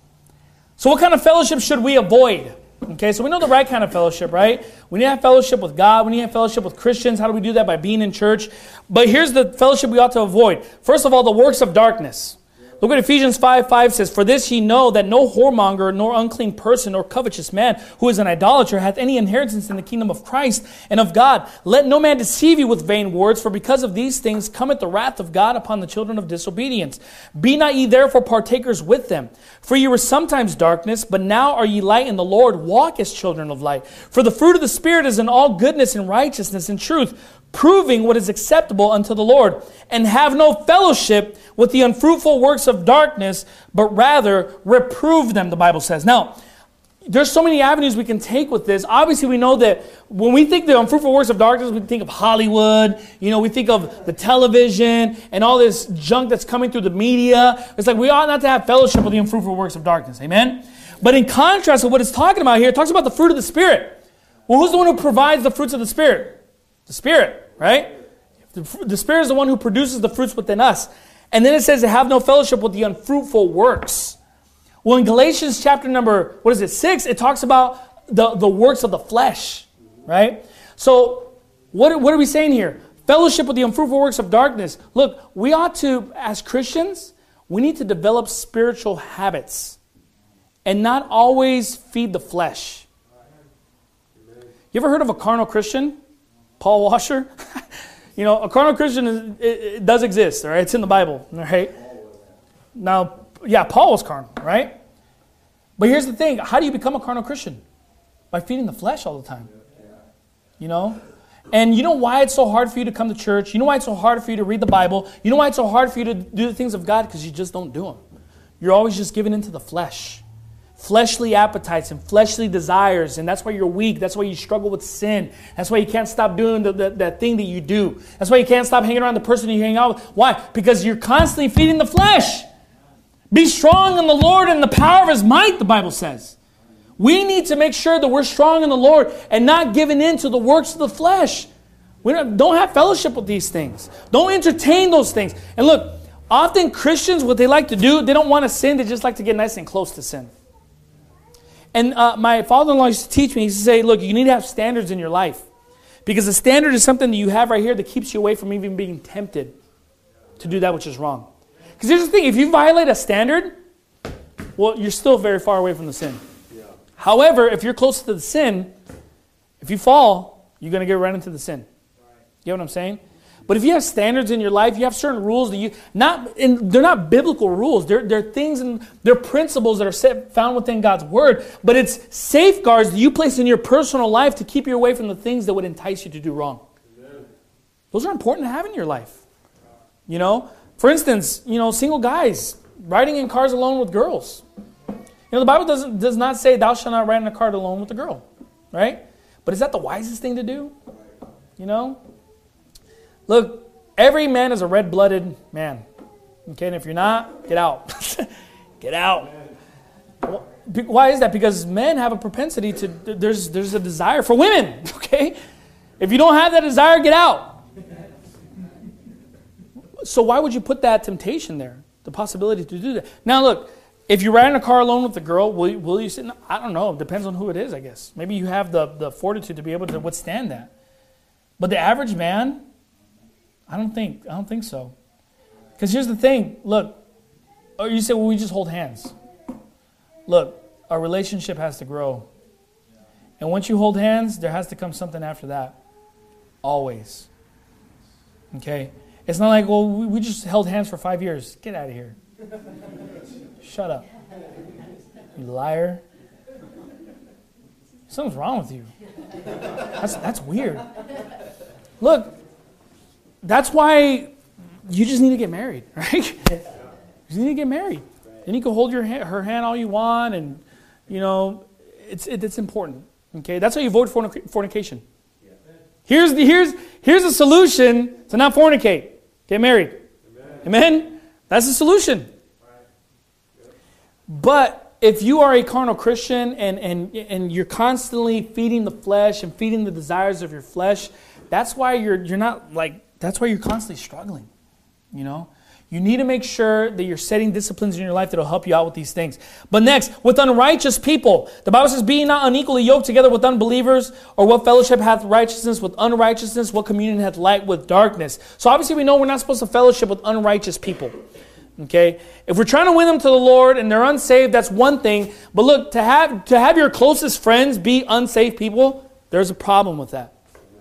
So what kind of fellowship should we avoid? Okay, so we know the right kind of fellowship, right? We need to have fellowship with God. We need to have fellowship with Christians. How do we do that? By being in church. But here's the fellowship we ought to avoid. First of all, the works of darkness. Look what Ephesians 5:5 says. For this ye know that no whoremonger, nor unclean person, nor covetous man, who is an idolater, hath any inheritance in the kingdom of Christ and of God. Let no man deceive you with vain words, for because of these things cometh the wrath of God upon the children of disobedience. Be not ye therefore partakers with them. For ye were sometimes darkness, but now are ye light in the Lord. Walk as children of light. For the fruit of the Spirit is in all goodness and righteousness and truth, proving what is acceptable unto the Lord, and have no fellowship with the unfruitful works of darkness, but rather reprove them, the Bible says. Now, there's so many avenues we can take with this. Obviously, we know that when we think the unfruitful works of darkness, we think of Hollywood, we think of the television and all this junk that's coming through the media. It's like we ought not to have fellowship with the unfruitful works of darkness. Amen? But in contrast with what it's talking about here, it talks about the fruit of the Spirit. Well, who's the one who provides the fruits of the Spirit? The Spirit, right? The Spirit is the one who produces the fruits within us. And then it says to have no fellowship with the unfruitful works. Well, in Galatians chapter number, 6, it talks about the works of the flesh, right? So what are we saying here? Fellowship with the unfruitful works of darkness. Look, we ought to, as Christians, we need to develop spiritual habits and not always feed the flesh. You ever heard of a carnal Christian? Paul Washer? A carnal Christian it does exist, all right? It's in the Bible, all right? Now, yeah, Paul was carnal, right? But here's the thing. How do you become a carnal Christian? By feeding the flesh all the time. And you know why it's so hard for you to come to church? You know why it's so hard for you to read the Bible? You know why it's so hard for you to do the things of God? Because you just don't do them. You're always just giving into the flesh. Fleshly appetites and fleshly desires, and that's why you're weak. That's why you struggle with sin. That's why you can't stop doing that thing that you do. That's why you can't stop hanging around the person you hang out with. Why? Because you're constantly feeding the flesh. Be strong in the Lord and the power of His might, the Bible says. We need to make sure that we're strong in the Lord and not giving in to the works of the flesh. We don't have fellowship with these things. Don't entertain those things. And look, often Christians, what they like to do, they don't want to sin. They just like to get nice and close to sin. And my father-in-law used to teach me, he used to say, look, you need to have standards in your life. Because a standard is something that you have right here that keeps you away from even being tempted to do that which is wrong. Because here's the thing, if you violate a standard, well, you're still very far away from the sin. Yeah. However, if you're close to the sin, if you fall, you're going to get right into the sin. Right. You get what I'm saying? But if you have standards in your life, you have certain rules that they're not biblical rules. They're things and they're principles that are found within God's Word. But it's safeguards that you place in your personal life to keep you away from the things that would entice you to do wrong. Amen. Those are important to have in your life. For instance, single guys riding in cars alone with girls. The Bible does not say thou shalt not ride in a car alone with a girl, right? But is that the wisest thing to do? Look, every man is a red-blooded man. Okay, and if you're not, get out. Get out. Why is that? Because men have a propensity to, there's a desire for women, okay? If you don't have that desire, get out. So why would you put that temptation there? The possibility to do that. Now look, if you ride in a car alone with a girl, will you sit? I don't know. It depends on who it is, I guess. Maybe you have the fortitude to be able to withstand that. But the average man, I don't think so. Because here's the thing. Look, you say, well, we just hold hands. Look, our relationship has to grow. And once you hold hands, there has to come something after that. Always. Okay? It's not like, well, we just held hands for 5 years. Get out of here. Shut up. You liar. Something's wrong with you. That's weird. Look, that's why you just need to get married, right? You need to get married. And you can hold her hand all you want, and it's important. Okay, that's how you avoid fornication. Here's a solution to not fornicate. Get married. Amen? That's the solution. But if you are a carnal Christian and you're constantly feeding the flesh and feeding the desires of your flesh, that's why that's why you're constantly struggling. You know? You need to make sure that you're setting disciplines in your life that will help you out with these things. But next, with unrighteous people, the Bible says, "Be not unequally yoked together with unbelievers, or what fellowship hath righteousness with unrighteousness? What communion hath light with darkness?" So obviously we know we're not supposed to fellowship with unrighteous people. Okay? If we're trying to win them to the Lord and they're unsaved, that's one thing. But look, to have your closest friends be unsaved people, there's a problem with that.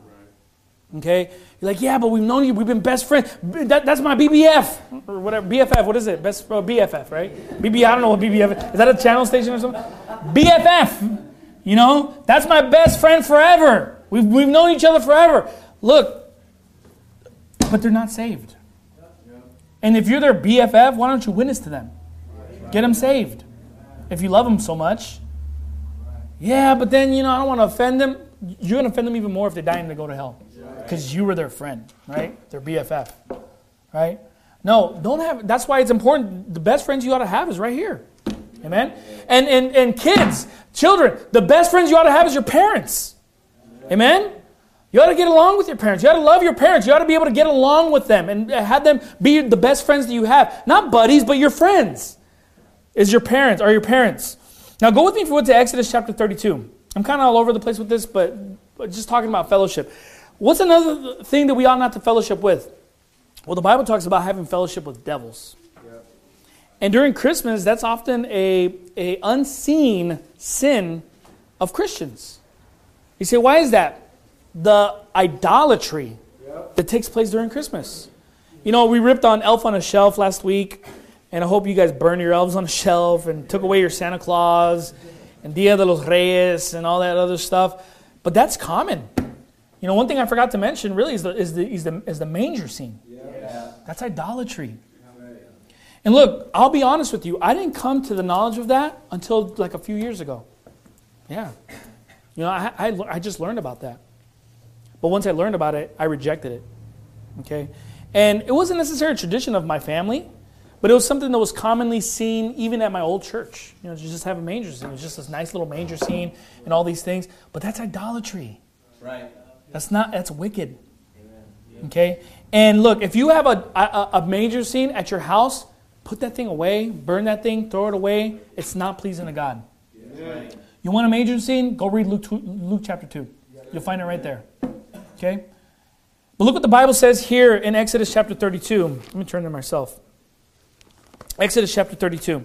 Okay? You're like, yeah, but we've known you. We've been best friends. That's my BBF. Or whatever. BFF. What is it? BFF, right? BB, I don't know what BBF is. Is that a channel station or something? BFF. You know? That's my best friend forever. We've known each other forever. Look. But they're not saved. And if you're their BFF, why don't you witness to them? Get them saved. If you love them so much. Yeah, but then, I don't want to offend them. You're going to offend them even more if they're dying to go to hell. Because you were their friend, right? Their BFF, right? No, don't have. That's why it's important. The best friends you ought to have is right here. Amen? And kids, children, the best friends you ought to have is your parents. Amen? You ought to get along with your parents. You ought to love your parents. You ought to be able to get along with them and have them be the best friends that you have. Not buddies, but your friends. Are your parents. Now go with me if you would to Exodus chapter 32. I'm kind of all over the place with this, but just talking about fellowship. What's another thing that we ought not to fellowship with? Well, the Bible talks about having fellowship with devils. Yep. And during Christmas, that's often a unseen sin of Christians. You say, why is that? The idolatry that takes place during Christmas. We ripped on Elf on a Shelf last week, and I hope you guys burned your elves on a shelf and took away your Santa Claus and Dia de los Reyes and all that other stuff. But that's common. One thing I forgot to mention really is the manger scene. Yeah. That's idolatry. And look, I'll be honest with you. I didn't come to the knowledge of that until like a few years ago. Yeah. I just learned about that. But once I learned about it, I rejected it. Okay? And it wasn't necessarily a tradition of my family, but it was something that was commonly seen even at my old church. To just have a manger scene. It was just this nice little manger scene and all these things. But that's idolatry. Right. That's wicked. Okay? And look, if you have a manger scene at your house, put that thing away, burn that thing, throw it away. It's not pleasing to God. Yeah. You want a manger scene? Go read Luke chapter 2. You'll find it right there. Okay? But look what the Bible says here in Exodus chapter 32. Let me turn there myself. Exodus chapter 32.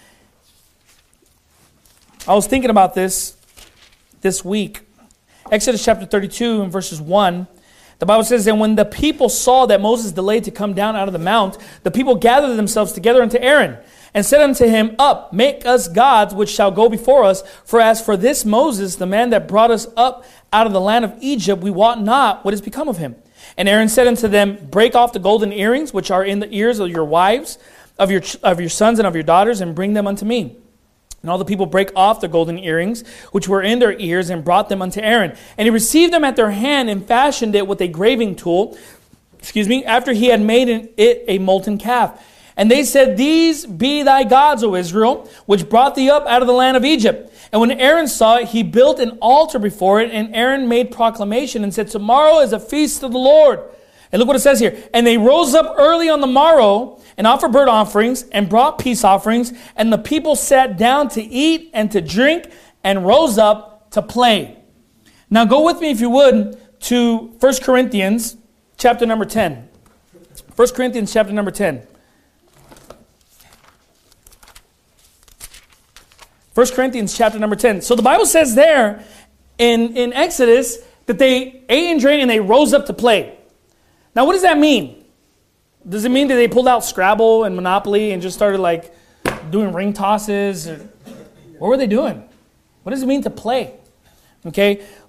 I was thinking about this week. Exodus chapter 32 and verses 1. The Bible says, "And when the people saw that Moses delayed to come down out of the mount, the people gathered themselves together unto Aaron, and said unto him, Up, make us gods which shall go before us. For as for this Moses, the man that brought us up out of the land of Egypt, we wot not what is become of him. And Aaron said unto them, Break off the golden earrings which are in the ears of your wives, of your sons and of your daughters, and bring them unto me. And all the people brake off the golden earrings which were in their ears and brought them unto Aaron. And he received them at their hand and fashioned it with a graving tool, after he had made it a molten calf. And they said, These be thy gods, O Israel, which brought thee up out of the land of Egypt. And when Aaron saw it, he built an altar before it, and Aaron made proclamation and said, Tomorrow is a feast of the Lord. And look what it says here. And they rose up early on the morrow and offered burnt offerings and brought peace offerings. And the people sat down to eat and to drink and rose up to play. Now go with me, if you would, to 1 Corinthians chapter number 10. 1 Corinthians chapter number 10. 1 Corinthians chapter number 10. So the Bible says there in Exodus that they ate and drank and they rose up to play. Now, what does that mean? Does it mean that they pulled out Scrabble and Monopoly and just started like doing ring tosses? What were they doing? What does it mean to play? Okay,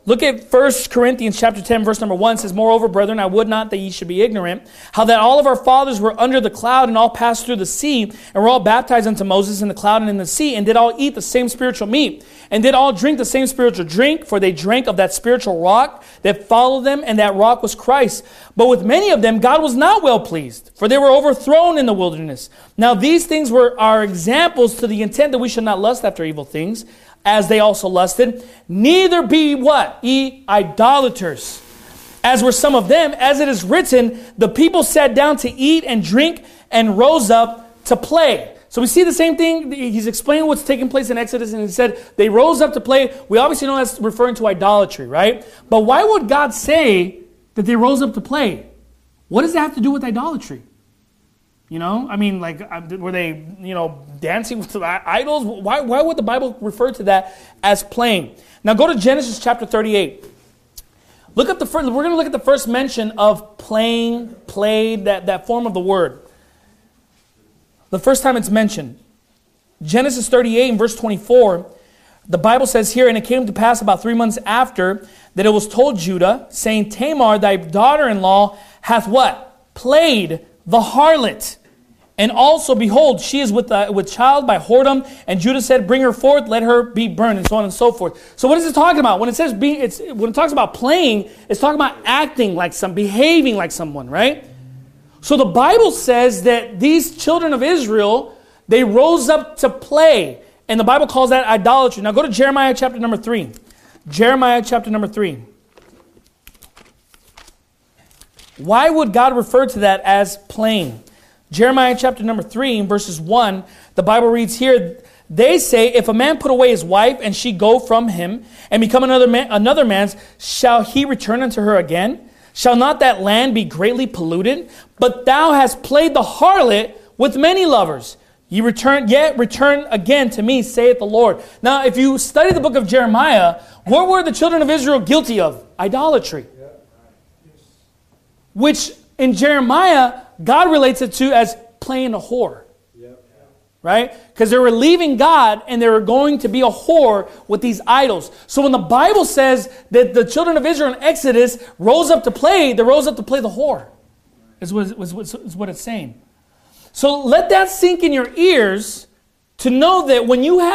Look at 1 Corinthians chapter 10, verse number 1. It says, "Moreover, brethren, I would not that ye should be ignorant, how that all of our fathers were under the cloud, and all passed through the sea, and were all baptized unto Moses in the cloud and in the sea, and did all eat the same spiritual meat, and did all drink the same spiritual drink, for they drank of that spiritual rock that followed them, and that rock was Christ. But with many of them God was not well pleased, for they were overthrown in the wilderness. Now these things were our examples, to the intent that we should not lust after evil things, as they also lusted. Neither be" what? "Ye idolaters, as were some of them. As it is written, the people sat down to eat and drink and rose up to play." So we see the same thing. He's explaining what's taking place in Exodus, and he said they rose up to play. We obviously know that's referring to idolatry, right? But why would God say that they rose up to play? What does that have to do with idolatry? You know, I mean, like, were they, dancing with idols? Why would the Bible refer to that as playing? Now go to Genesis chapter 38. Look at we're going to look at the first mention of playing, played, that form of the word. The first time it's mentioned. Genesis 38 and verse 24, the Bible says here, "And it came to pass about 3 months after, that it was told Judah, saying, Tamar, thy daughter-in-law, hath" what? "Played the harlot. And also, behold, she is with child by whoredom. And Judah said, Bring her forth, let her be burned," and so on and so forth. So what is it talking about? When it says when it talks about playing, it's talking about acting like behaving like someone, right? So the Bible says that these children of Israel, they rose up to play. And the Bible calls that idolatry. Now go to Jeremiah chapter number 3. Jeremiah chapter number 3. Why would God refer to that as playing? Jeremiah chapter number 3, verses 1, the Bible reads here, "They say, if a man put away his wife, and she go from him, and become another man's, shall he return unto her again? Shall not that land be greatly polluted? But thou hast played the harlot with many lovers. Yet return again to me, saith the Lord." Now, if you study the book of Jeremiah, what were the children of Israel guilty of? Idolatry. Which in Jeremiah, God relates it to as playing a whore. Right? Because they were leaving God and they were going to be a whore with these idols. So when the Bible says that the children of Israel in Exodus rose up to play, they rose up to play the whore. Is what it's saying. So let that sink in your ears to know that when you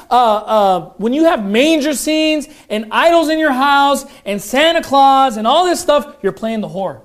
have manger scenes and idols in your house and Santa Claus and all this stuff, you're playing the whore.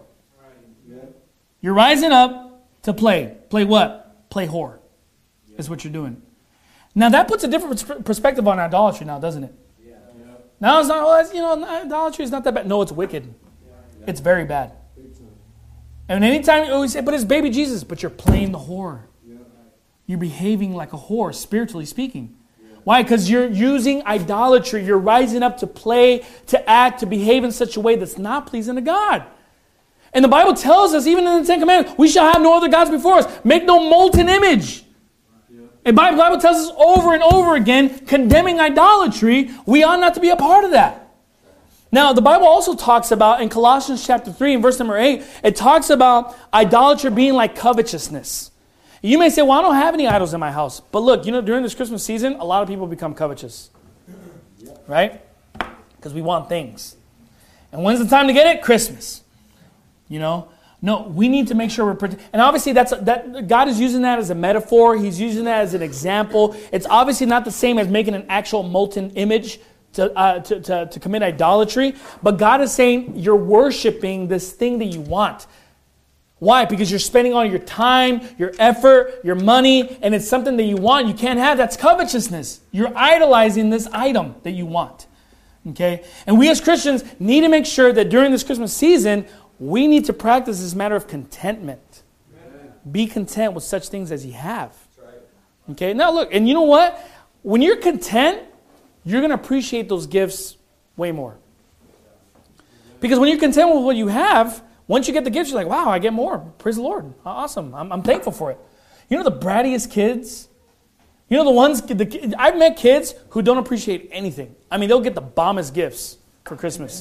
You're rising up to play. Play what? Play whore. Is what you're doing. Now that puts a different perspective on idolatry now, doesn't it? Yeah. Now it's not, idolatry is not that bad. No, it's wicked. It's very bad. And anytime you always say, but it's baby Jesus, but you're playing the whore. You're behaving like a whore, spiritually speaking. Why? Because you're using idolatry. You're rising up to play, to act, to behave in such a way that's not pleasing to God. And the Bible tells us, even in the Ten Commandments, we shall have no other gods before us. Make no molten image. And the Bible tells us over and over again, condemning idolatry, we ought not to be a part of that. Now, the Bible also talks about, in Colossians chapter 3 and verse number 8, it talks about idolatry being like covetousness. You may say, well, I don't have any idols in my house. But look, during this Christmas season, a lot of people become covetous. Right? Because we want things. And when's the time to get it? Christmas. No, we need to make sure we're protected. And obviously, that God is using that as a metaphor. He's using that as an example. It's obviously not the same as making an actual molten image to commit idolatry. But God is saying you're worshiping this thing that you want. Why? Because you're spending all your time, your effort, your money, and it's something that you want. You can't have. That's covetousness. You're idolizing this item that you want. Okay? And we as Christians need to make sure that during this Christmas season, we need to practice this matter of contentment. Amen. Be content with such things as you have. Okay? Now look, and you know what? When you're content, you're going to appreciate those gifts way more. Because when you're content with what you have, once you get the gifts, you're like, wow, I get more. Praise the Lord. Awesome. I'm thankful for it. The brattiest kids? The ones, I've met kids who don't appreciate anything. I mean, they'll get the bombest gifts for Christmas.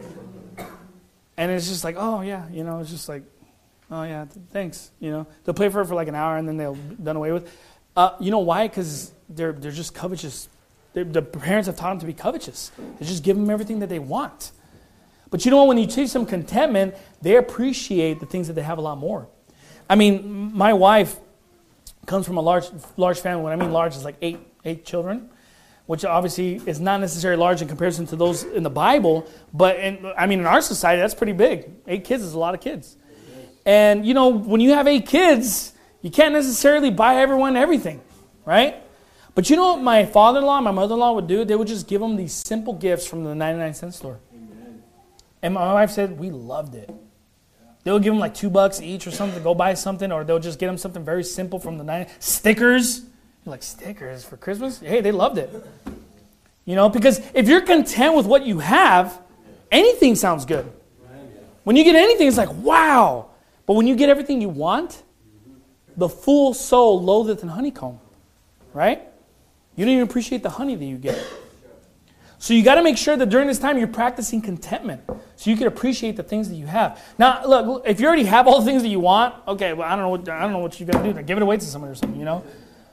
And it's just like, oh, yeah, it's just like, oh, yeah, thanks. They'll play for it for like an hour and then they'll be done away with. You know why? Because they're just covetous The parents have taught them to be covetous. They just give them everything that they want. But you know what? When you teach them contentment, they appreciate the things that they have a lot more. I mean, my wife comes from a large family. When I mean large, it's like eight children, which obviously is not necessarily large in comparison to those in the Bible. But in our society, that's pretty big. 8 kids is a lot of kids. And, you know, when you have 8 kids, you can't necessarily buy everyone everything, right? But you know what my father-in-law and my mother-in-law would do? They would just give them these simple gifts from the 99-cent store. Amen. And my wife said, we loved it. They would give them like $2 each or something to go buy something, or they'll just get them something very simple from the 99 stickers. You're like, stickers for Christmas? Hey, they loved it. You know, because if you're content with what you have, anything sounds good. When you get anything, it's like, wow. But when you get everything you want, the full soul loatheth in honeycomb, right? You don't even appreciate the honey that you get. So you got to make sure that during this time you're practicing contentment so you can appreciate the things that you have. Now, look, if you already have all the things that you want, okay, well, I don't know what you're going to do. Give it away to somebody or something, you know?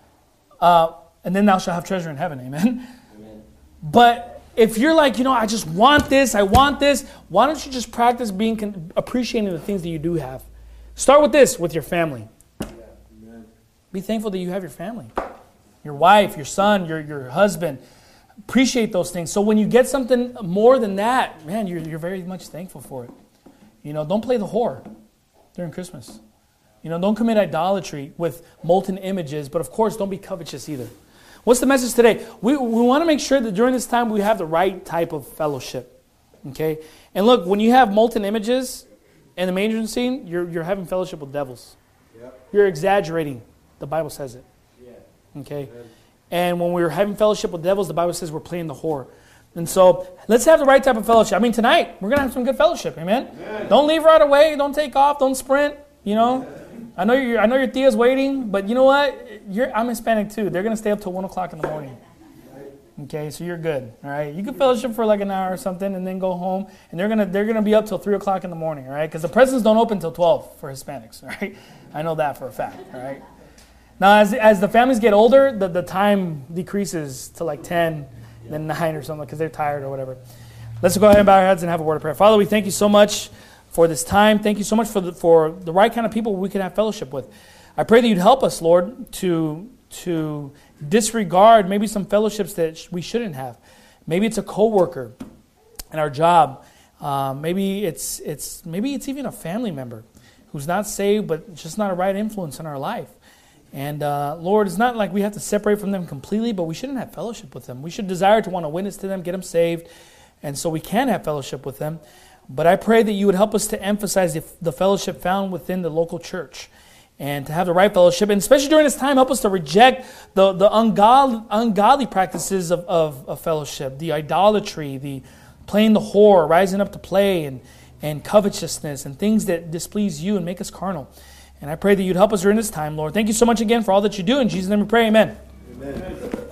And then thou shalt have treasure in heaven, amen? But if you're like, you know, I just want this, why don't you just practice appreciating the things that you do have? Start with this, with your family. Be thankful that you have your family. Your wife, your son, your husband. Appreciate those things. So when you get something more than that, man, you're very much thankful for it. You know, don't play the whore during Christmas. You know, don't commit idolatry with molten images, but of course, don't be covetous either. What's the message today? We want to make sure that during this time we have the right type of fellowship. Okay? And look, when you have molten images in the manger scene, you're having fellowship with devils. Yep. You're exaggerating. The Bible says it. Yeah. Okay? And when we're having fellowship with devils, the Bible says we're playing the whore. And so, let's have the right type of fellowship. I mean, tonight, we're going to have some good fellowship. Amen? Amen. Don't leave right away. Don't take off. Don't sprint. You know? I know your tia's waiting, but you know what? I'm Hispanic too. They're going to stay up till 1 o'clock in the morning. Okay, so you're good. All right, you can fellowship for like an hour or something, and then go home. And they're gonna be up till 3 o'clock in the morning. All right, because the presents don't open till 12 for Hispanics. All right, I know that for a fact. All right. Now, as the families get older, the time decreases to like 10, then 9 or something because they're tired or whatever. Let's go ahead and bow our heads and have a word of prayer. Father, we thank you so much for this time. Thank you so much for the right kind of people we can have fellowship with. I pray that you'd help us, Lord, to disregard maybe some fellowships that we shouldn't have. Maybe it's a coworker in our job. Maybe it's even a family member who's not saved, but just not a right influence in our life. And Lord, it's not like we have to separate from them completely, but we shouldn't have fellowship with them. We should desire to want to witness to them, get them saved, and so we can have fellowship with them. But I pray that you would help us to emphasize the fellowship found within the local church and to have the right fellowship. And especially during this time, help us to reject the ungodly practices of fellowship, the idolatry, the playing the whore, rising up to play, and covetousness, and things that displease you and make us carnal. And I pray that you'd help us during this time, Lord. Thank you so much again for all that you do. In Jesus' name we pray, amen. Amen.